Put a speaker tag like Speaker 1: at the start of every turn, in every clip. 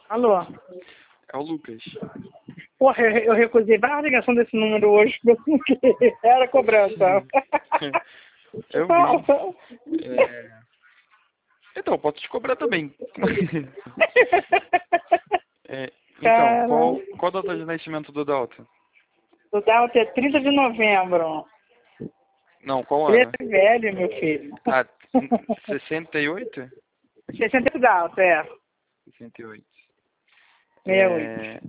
Speaker 1: Alô?
Speaker 2: É o Lucas.
Speaker 1: Porra, eu recusei várias ligações desse número hoje, porque era cobrança.
Speaker 2: Eu vi. Então, posso te cobrar também. Então,
Speaker 1: Cara,
Speaker 2: qual a data de nascimento do Dalton?
Speaker 1: o Dalton é 30 de novembro.
Speaker 2: Não, qual
Speaker 1: Ele
Speaker 2: ano?
Speaker 1: é velho, meu filho.
Speaker 2: Ah, 68?
Speaker 1: 60 Dalton, é.
Speaker 2: 68.
Speaker 1: 68.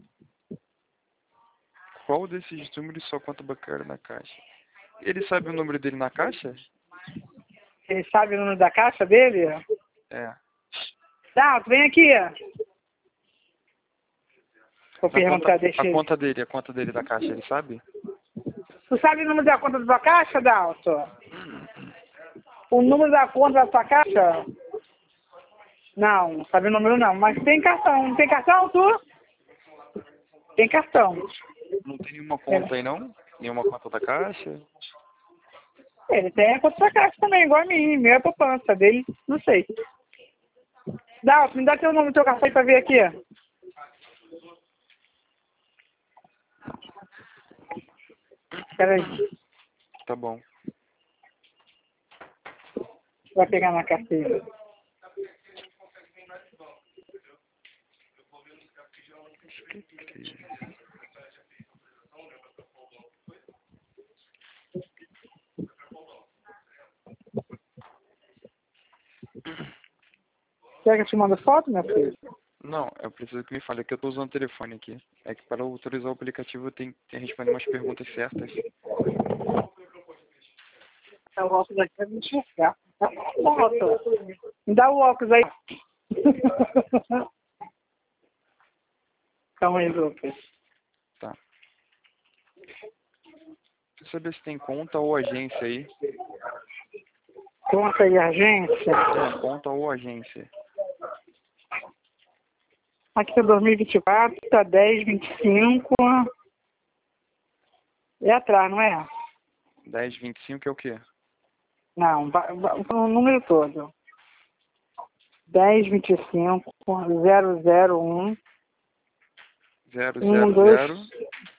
Speaker 2: Qual desses números só conta bancário na caixa? Ele sabe o número dele na caixa?
Speaker 1: Ele sabe o número da caixa dele?
Speaker 2: É.
Speaker 1: Dalton, vem aqui. Vou perguntar, deixa
Speaker 2: A
Speaker 1: ele.
Speaker 2: conta dele da caixa, ele sabe?
Speaker 1: Tu sabe o número da conta da tua caixa, Dalton? O número da conta da tua caixa? Não sabe o número não, mas tem cartão. Tem cartão, tu? Tem cartão.
Speaker 2: Não tem nenhuma conta aí, não? Nenhuma conta da caixa?
Speaker 1: Ele tem a conta da caixa também, igual a mim. Meu é poupança, dele, não sei. Dalton, me dá teu nome do teu cartão aí pra ver aqui. Peraí,
Speaker 2: Tá bom.
Speaker 1: vai pegar na carteira. Quer que eu te mando foto, meu filho?
Speaker 2: Não, eu preciso que me fale, é que eu tô usando o telefone aqui. É que para autorizar o aplicativo eu tenho que responder umas perguntas certas.
Speaker 1: O óculos aqui pra me enxergar. Me dá o óculos aí. Calma aí, Lucas.
Speaker 2: Tá. Quer saber se tem conta ou agência aí?
Speaker 1: Conta aí, agência.
Speaker 2: É, conta ou agência.
Speaker 1: Aqui é 2024, tá 10,25. É atrás, não é?
Speaker 2: 1025 é o quê?
Speaker 1: Não, o número todo. 10,25, 001,
Speaker 2: 000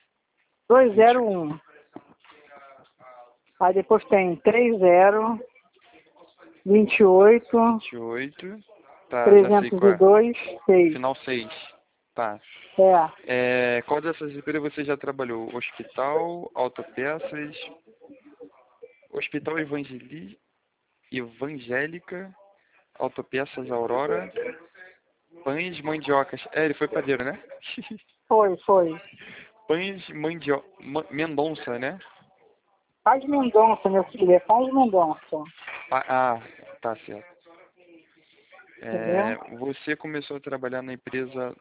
Speaker 1: 201. Aí depois tem 30, 28,
Speaker 2: 28. Tá, já sei qual é.
Speaker 1: 302, 6.
Speaker 2: Final 6. Tá.
Speaker 1: É.
Speaker 2: Qual dessas empresas você já trabalhou? Hospital, autopeças, Hospital Evangélica, Autopeças Aurora, Pães Mandiocas. Ele foi padeiro, né?
Speaker 1: Foi.
Speaker 2: Pães Mendonça, né?
Speaker 1: Paz Mendonça, meu filho, é Paz Mendonça.
Speaker 2: Tá certo.
Speaker 1: Entendeu?
Speaker 2: Você começou a trabalhar na empresa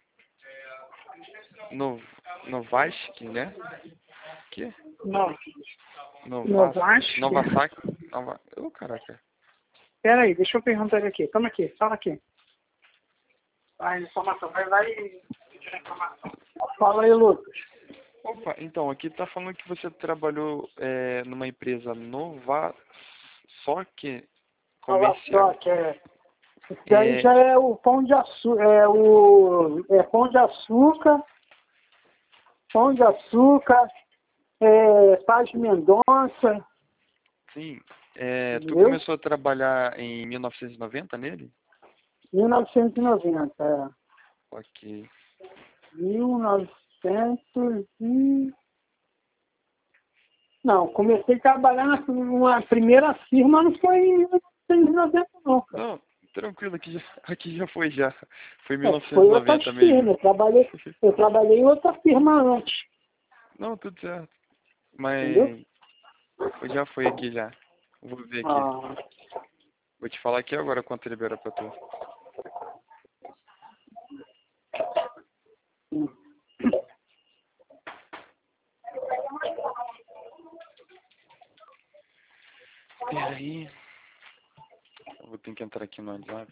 Speaker 2: Novask, né? Que?
Speaker 1: Não.
Speaker 2: Novask.
Speaker 1: Novask?
Speaker 2: Caraca.
Speaker 1: Pera aí, deixa eu perguntar ele aqui. Toma aqui, fala aqui. Vai, informação, vai e pedir informação. Fala aí, Lucas.
Speaker 2: Opa, então, aqui tá falando que você trabalhou numa empresa Novasoc comercial.
Speaker 1: Novasoc, isso daí já é o pão de açúcar, pão de açúcar, Paz Mendonça.
Speaker 2: Sim. Tu
Speaker 1: Entendeu?
Speaker 2: começou a trabalhar em 1990 nele?
Speaker 1: 1990, é.
Speaker 2: Ok.
Speaker 1: 1900 e... Não, comecei a trabalhar numa primeira firma, não foi em 1990 não, cara.
Speaker 2: Não, tranquilo, aqui já foi já. Foi
Speaker 1: Foi outra
Speaker 2: 1990
Speaker 1: firma,
Speaker 2: mesmo.
Speaker 1: eu trabalhei em outra firma antes,
Speaker 2: Não, tudo certo.
Speaker 1: entendeu?
Speaker 2: Mas já foi aqui já. Vou ver aqui.
Speaker 1: Ah,
Speaker 2: Vou te falar aqui agora quanto libera pra tu. Peraí. Eu vou ter que entrar aqui no WhatsApp.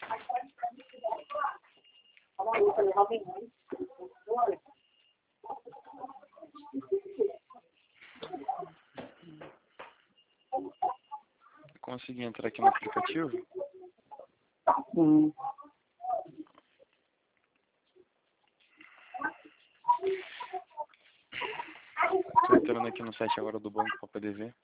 Speaker 2: Consegui entrar aqui no aplicativo?
Speaker 1: hum.
Speaker 2: entrando aqui no site agora do banco pra poder ver.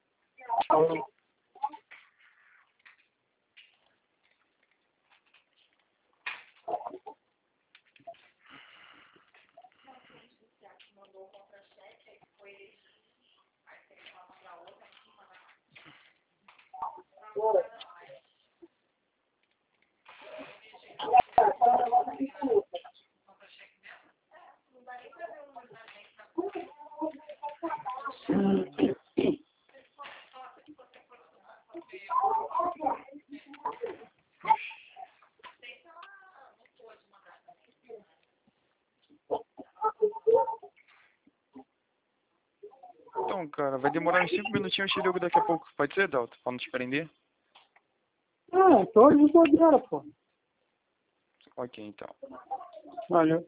Speaker 2: Então, cara, vai demorar uns 5 minutinhos, eu te ligo daqui a pouco. Pode ser, Dalton? Pra não te prender?
Speaker 1: Ah, tô de bobeira, pô.
Speaker 2: Ok, então.
Speaker 1: Valeu.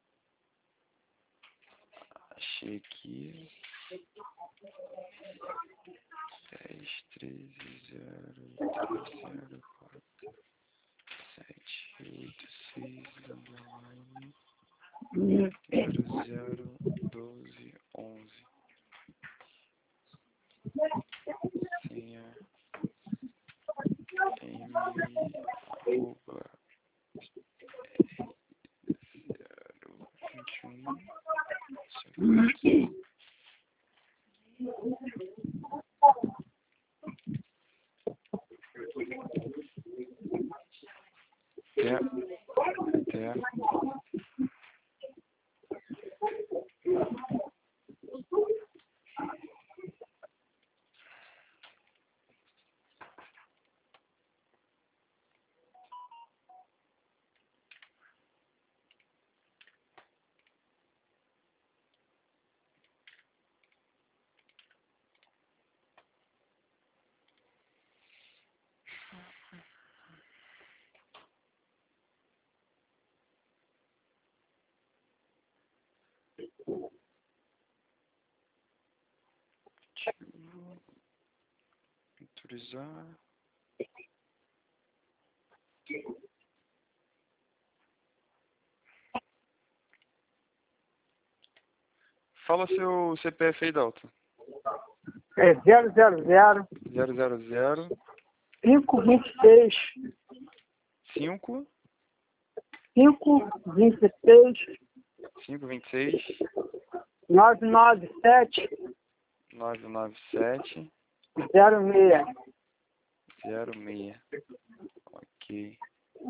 Speaker 2: Achei aqui. 10, 13, 0, 3, 0, 4, 7, 8, 6, underline, 0, 0, 12, 11. Senha m, arroba, 0, 21, 7. Até. Autorizar. Fala seu CPF aí, Dalton.
Speaker 1: É 000
Speaker 2: 000
Speaker 1: 526
Speaker 2: 5
Speaker 1: 526
Speaker 2: 526
Speaker 1: 997
Speaker 2: 997
Speaker 1: 06.
Speaker 2: 06. Ok.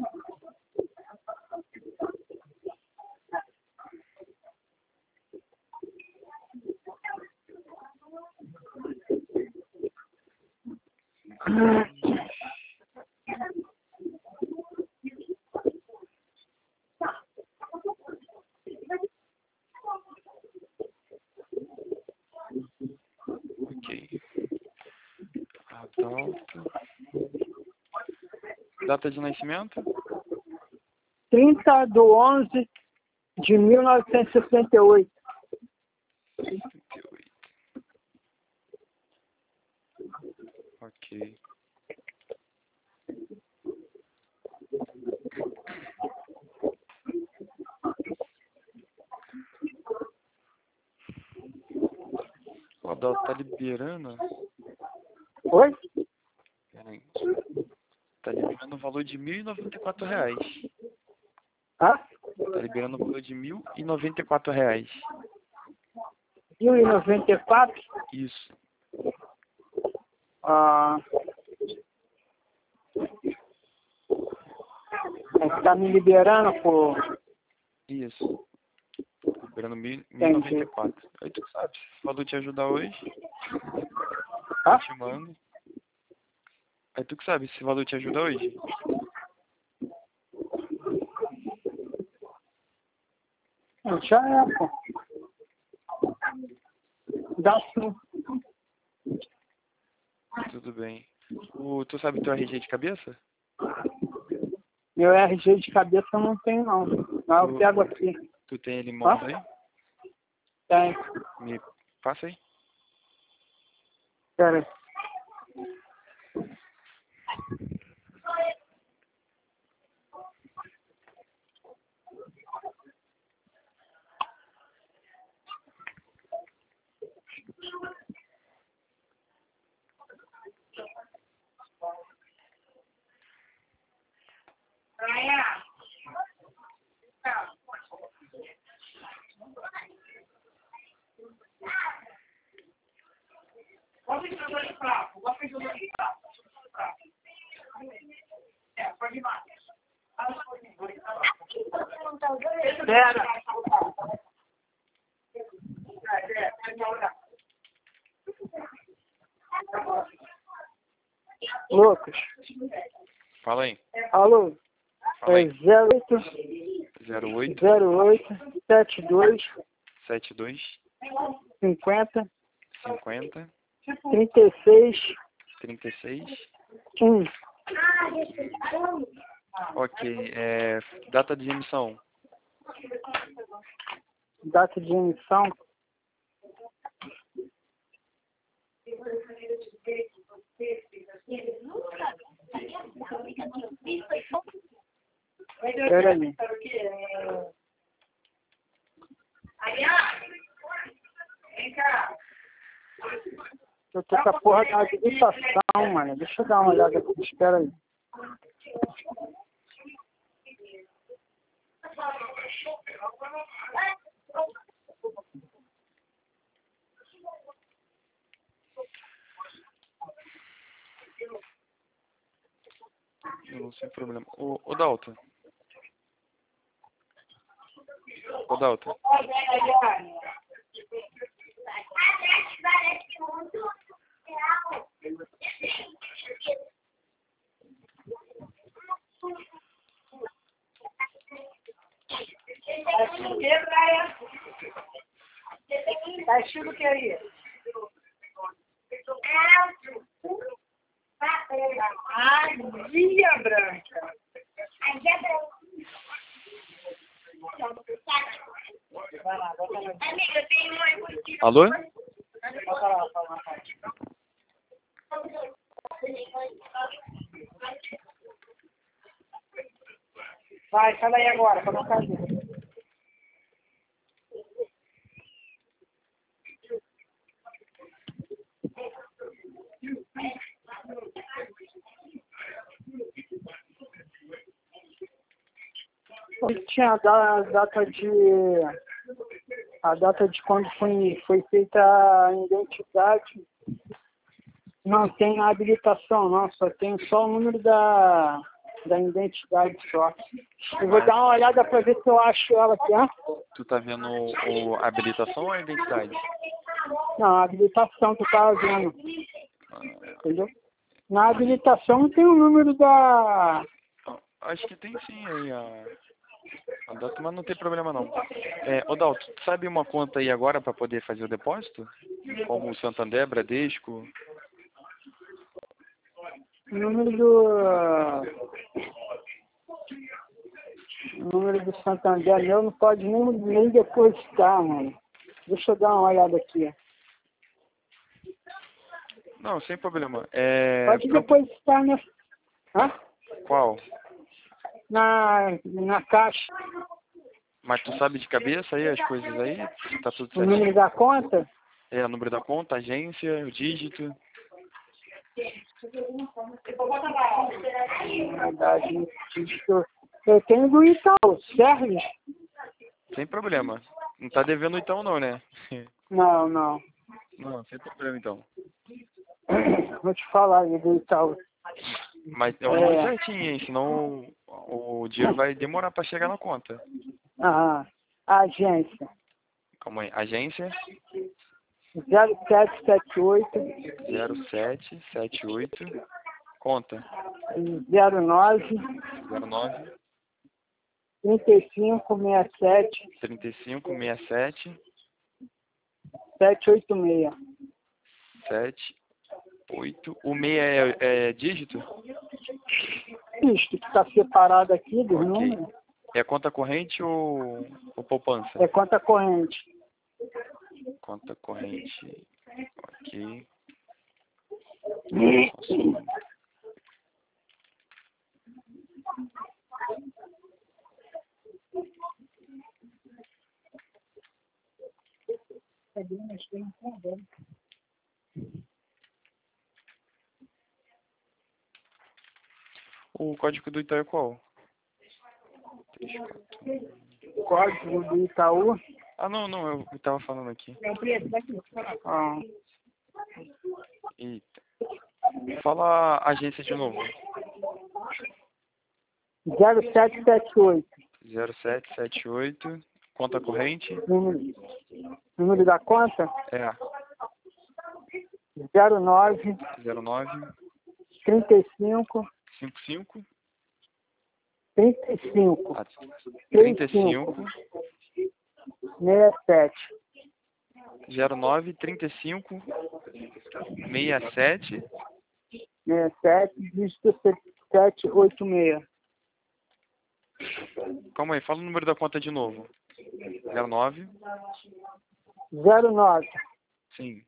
Speaker 2: Ok. Adalto. Data de nascimento?
Speaker 1: 30/11/1968.
Speaker 2: 78. Ok. O Adalto tá liberando.
Speaker 1: Oi?
Speaker 2: Peraí. Tá liberando o valor de R$ 1.094.
Speaker 1: Hã?
Speaker 2: Tá liberando o valor de R$ 1.094.
Speaker 1: 1094?
Speaker 2: Isso.
Speaker 1: Ah, tá me liberando por...
Speaker 2: Isso. Liberando mil e
Speaker 1: Entendi.
Speaker 2: noventa e quatro. Aí tu que sabe, se esse valor te ajudar hoje,
Speaker 1: Hã?
Speaker 2: eu te mando. Aí tu que sabe, se esse valor te ajuda hoje.
Speaker 1: Já é, pô. Dá sim.
Speaker 2: Tudo bem. Tu sabe teu RG de cabeça?
Speaker 1: Meu RG de cabeça eu não tenho, não. Mas eu pego aqui.
Speaker 2: Tu tem ele em mãos aí?
Speaker 1: Tem.
Speaker 2: Me passa aí.
Speaker 1: Pera aí. Pera. Lucas.
Speaker 2: Fala aí.
Speaker 1: Alô?
Speaker 2: Fala
Speaker 1: É
Speaker 2: aí.
Speaker 1: 08
Speaker 2: 08
Speaker 1: 72
Speaker 2: 72
Speaker 1: 50
Speaker 2: 50
Speaker 1: 36
Speaker 2: 36.
Speaker 1: 1.
Speaker 2: Ok. Data de emissão.
Speaker 1: Data de emissão. Espera aí. Eu tô com a porra da habilitação, mano. Deixa eu dar uma olhada aqui. Espera aí.
Speaker 2: Não, sem problema. Ô Dalton. Ô Dalton.
Speaker 1: Tá estilo o que aí? Azia branca. Vai lá, bota lá.
Speaker 2: Alô?
Speaker 1: Bota lá, fala na parte. Vai, sai daí agora, pra não cair. Tinha a data de quando foi feita a identidade. Não tem a habilitação, não. Só tem só o número da identidade só. Eu vou dar uma olhada para ver se eu acho ela aqui, hein?
Speaker 2: Tu tá vendo a habilitação ou a identidade?
Speaker 1: Não, a habilitação que eu tava vendo. Entendeu? Na habilitação tem o número da...
Speaker 2: Acho que tem sim aí a data, mas não tem problema não. Ô Dalton, tu sabe uma conta aí agora para poder fazer o depósito? Como o Santander, Bradesco?
Speaker 1: O número do Santander meu não pode nem depositar, mano. Deixa eu dar uma olhada aqui.
Speaker 2: Não, sem problema.
Speaker 1: Pode depositar na... Hã?
Speaker 2: Qual?
Speaker 1: Na caixa.
Speaker 2: Mas tu sabe de cabeça aí as coisas aí? Tá tudo
Speaker 1: O
Speaker 2: certinho?
Speaker 1: número da conta?
Speaker 2: O número da conta, agência, o dígito.
Speaker 1: Verdade, eu tenho do Itaú, serve?
Speaker 2: Sem problema. Não tá devendo então não, né?
Speaker 1: Não.
Speaker 2: Não, sem problema então.
Speaker 1: Vou te falar aí do Itaú.
Speaker 2: Mas é o número certinho, hein? Senão o dinheiro vai demorar para chegar na conta.
Speaker 1: Agência.
Speaker 2: Calma aí. Agência
Speaker 1: 0778
Speaker 2: 0778. Conta
Speaker 1: 09
Speaker 2: 09
Speaker 1: 3567
Speaker 2: 3567
Speaker 1: 786.
Speaker 2: 78. O meia é dígito?
Speaker 1: Isto que está separado aqui dos
Speaker 2: Ok.
Speaker 1: números
Speaker 2: É conta corrente ou poupança?
Speaker 1: é conta corrente.
Speaker 2: Conta corrente. Ok. Nossa. O código do Itaú é qual? 34.
Speaker 1: Código do Itaú.
Speaker 2: Não, eu tava falando aqui.
Speaker 1: É o preço daqui. Ah,
Speaker 2: Eita. Fala a agência de novo.
Speaker 1: 0778
Speaker 2: 0778. Conta corrente?
Speaker 1: Número da conta?
Speaker 2: É.
Speaker 1: 09
Speaker 2: 09
Speaker 1: 35
Speaker 2: 55
Speaker 1: 35
Speaker 2: 35
Speaker 1: 67
Speaker 2: 09 35 67
Speaker 1: 67 dígito 786.
Speaker 2: Calma aí, fala o número da conta de novo. 09
Speaker 1: 09
Speaker 2: sim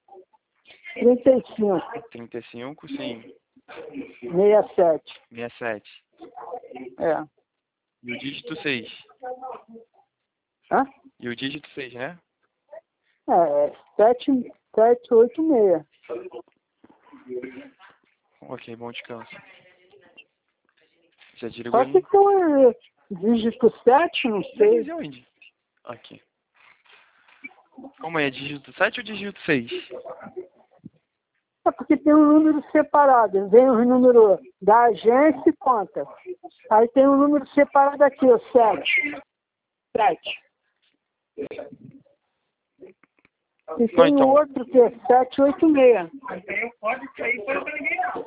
Speaker 1: 35
Speaker 2: 35 sim
Speaker 1: 67.
Speaker 2: 67
Speaker 1: É.
Speaker 2: E o dígito 6.
Speaker 1: Hã?
Speaker 2: E o dígito 6, né?
Speaker 1: É, 7786.
Speaker 2: Ok, bom descanso. Já desligou
Speaker 1: Só
Speaker 2: ele?
Speaker 1: que tem dígito 7, não sei.
Speaker 2: Mas onde? Aqui. Como é? Dígito 7 ou dígito 6?
Speaker 1: É porque tem um número separado. Vem o número da agência e conta. Aí tem um número separado aqui, o 7. 7. E tem
Speaker 2: então.
Speaker 1: outro que é 786. Pode sair para ninguém não.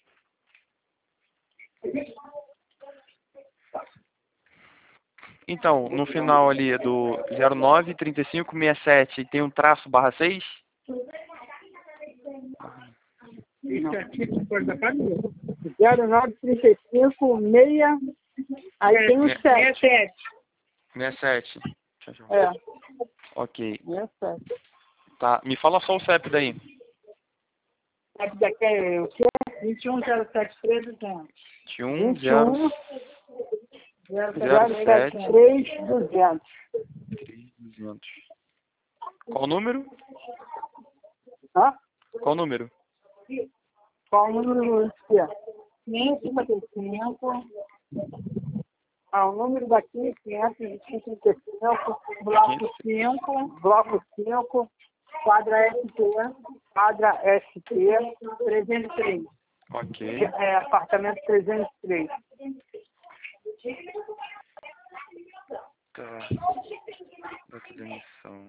Speaker 2: Então, no final ali é do 09 35 67 tem um traço barra 6?
Speaker 1: Isso aqui, coisa para mim. 0935 6. Aí tem um 7.
Speaker 2: 67. Tchau, tchau.
Speaker 1: É.
Speaker 2: Ok.
Speaker 1: 67.
Speaker 2: Tá. Me fala só o CEP daí.
Speaker 1: Sabe daqui é o quê? 21073 200.
Speaker 2: 21
Speaker 1: 073 200.
Speaker 2: 200. Qual o número?
Speaker 1: Hã?
Speaker 2: Qual o número?
Speaker 1: Qual o número que é? 555. Ah, o número daqui, 555, bloco 5, quadra ST, 303.
Speaker 2: Ok.
Speaker 1: É, apartamento 303.
Speaker 2: Tá. Data de demissão.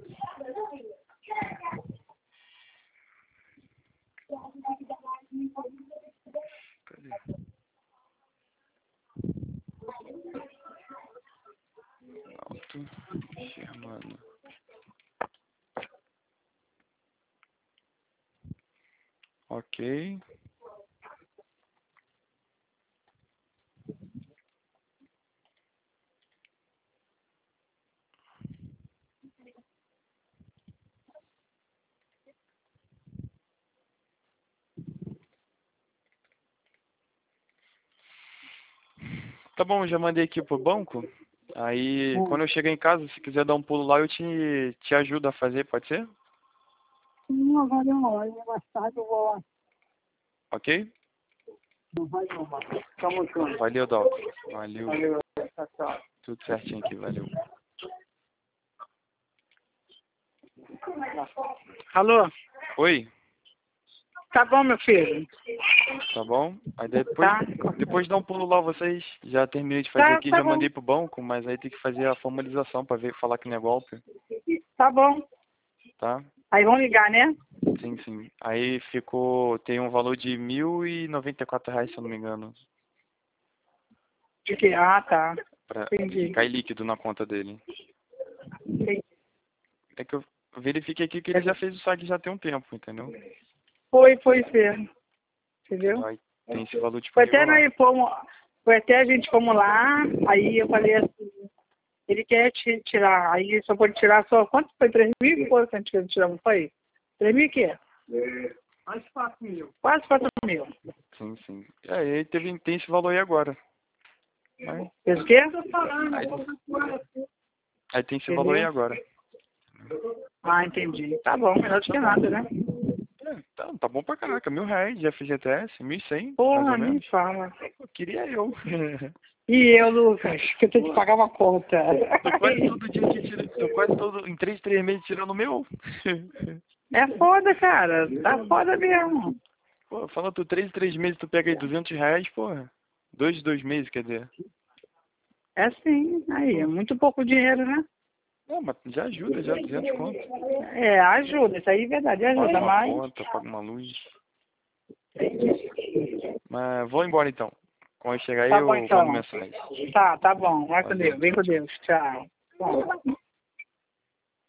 Speaker 2: Cadê? Alto. Germano. Ok. Tá bom, já mandei aqui pro banco. Aí, quando eu chegar em casa, se quiser dar um pulo lá, eu te ajudo a fazer, pode ser?
Speaker 1: Não, vai demorar, mais tarde eu vou lá.
Speaker 2: Ok?
Speaker 1: Não vai demorar. Tamo junto.
Speaker 2: Valeu, Dalton. Valeu.
Speaker 1: Valeu, tchau, tchau.
Speaker 2: Tudo certinho aqui, valeu.
Speaker 1: Alô?
Speaker 2: Oi,
Speaker 1: Tá bom, meu filho?
Speaker 2: tá bom? Aí
Speaker 1: Tá?
Speaker 2: depois dá um pulo lá vocês. Já terminei de fazer aqui,
Speaker 1: Tá
Speaker 2: já
Speaker 1: bom.
Speaker 2: mandei pro banco, mas aí tem que fazer a formalização pra ver, falar que não é golpe,
Speaker 1: Tá bom.
Speaker 2: tá?
Speaker 1: Aí vão ligar, né?
Speaker 2: Sim, sim. Aí tem um valor de R$ 1.094, se eu não me engano,
Speaker 1: De que? Ah, tá.
Speaker 2: pra
Speaker 1: Entendi.
Speaker 2: cair líquido na conta dele.
Speaker 1: Entendi.
Speaker 2: É que eu verifiquei aqui que ele já fez o saque já tem um tempo, entendeu?
Speaker 1: Foi ser. Entendeu?
Speaker 2: Aí tem esse valor
Speaker 1: Foi
Speaker 2: disponível
Speaker 1: até,
Speaker 2: lá.
Speaker 1: foi até a gente fomos lá, aí eu falei assim, ele quer tirar, aí só pode tirar só, quanto foi? 3.000 e pouco que a gente quer tirar, não foi? 3.000 o quê? Quase 4.000. Quase 4.000.
Speaker 2: Sim, sim. Aí tem esse valor aí agora. Aí,
Speaker 1: Fez o quê?
Speaker 2: aí tem esse valor aí agora.
Speaker 1: Ah, entendi. Tá bom, melhor do que nada, né?
Speaker 2: Tá bom pra caraca, R$ 1.000 de FGTS, 1.100, mais
Speaker 1: Porra,
Speaker 2: ou
Speaker 1: nem
Speaker 2: menos.
Speaker 1: fala.
Speaker 2: Pô, queria eu.
Speaker 1: E eu, Lucas, que eu tenho que pagar uma conta.
Speaker 2: Tô quase todo dia que tira, tô quase todo, em 3 meses tirando o meu.
Speaker 1: É foda, cara. Tá foda mesmo.
Speaker 2: Pô, fala tu 3 meses tu pega aí R$ 200, porra. 2 meses, quer dizer.
Speaker 1: É sim, aí, é muito pouco dinheiro, né?
Speaker 2: Não, mas já ajuda, já 200 conto.
Speaker 1: É, ajuda, isso aí é verdade,
Speaker 2: Paga
Speaker 1: ajuda,
Speaker 2: uma
Speaker 1: mas...
Speaker 2: conta, paga uma luz. Mas vou embora então. Quando chegar aí
Speaker 1: Tá bom
Speaker 2: eu mando
Speaker 1: então.
Speaker 2: mensagem.
Speaker 1: Tá bom, vai com
Speaker 2: Valeu,
Speaker 1: Deus, vem
Speaker 2: tchau,
Speaker 1: com
Speaker 2: tchau.
Speaker 1: Deus, tchau. Bom.